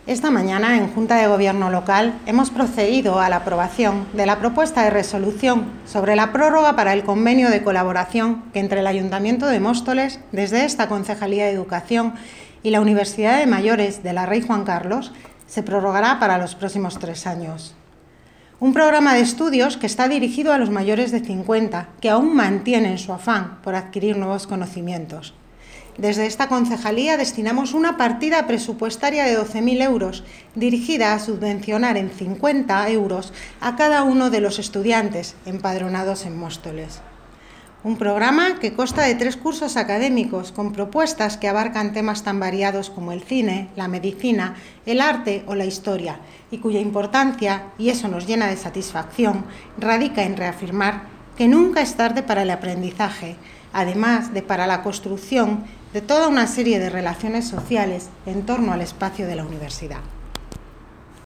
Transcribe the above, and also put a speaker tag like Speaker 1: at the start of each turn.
Speaker 1: Esta mañana, en Junta de Gobierno local, hemos procedido a la aprobación de la propuesta de resolución sobre la prórroga para el convenio de colaboración que entre el Ayuntamiento de Móstoles, desde esta Concejalía de Educación y la Universidad de Mayores de la Rey Juan Carlos, se prorrogará para los próximos 3 años. Un programa de estudios que está dirigido a los mayores de 50, que aún mantienen su afán por adquirir nuevos conocimientos. Desde esta concejalía destinamos una partida presupuestaria de 12.000 euros dirigida a subvencionar en 50 euros a cada uno de los estudiantes empadronados en Móstoles. Un programa que consta de 3 cursos académicos con propuestas que abarcan temas tan variados como el cine, la medicina, el arte o la historia, y cuya importancia, y eso nos llena de satisfacción, radica en reafirmar que nunca es tarde para el aprendizaje, además de para la construcción de toda una serie de relaciones sociales en torno al espacio de la universidad.